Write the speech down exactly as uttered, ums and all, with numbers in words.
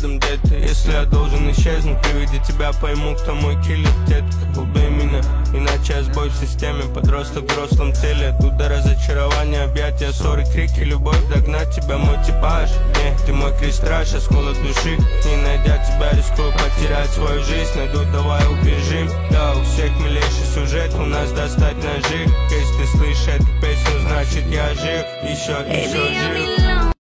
рядом где-то. Если я должен исчезнуть, при виде тебя пойму, кто мой киллер. Детка, убей меня, иначе я сбой в системе. Подросток в взрослом теле, оттуда разочарование, объятия, ссоры, крики, любовь. Догнать тебя мой типаж, не, ты мой крестраж, осколок души. Не найдя тебя, рискую потерять свою жизнь. Найду, давай убежим. Да, у всех милейший сюжет, у нас достать ножи. Если ты слышишь эту песню, значит я жив, еще, еще жив.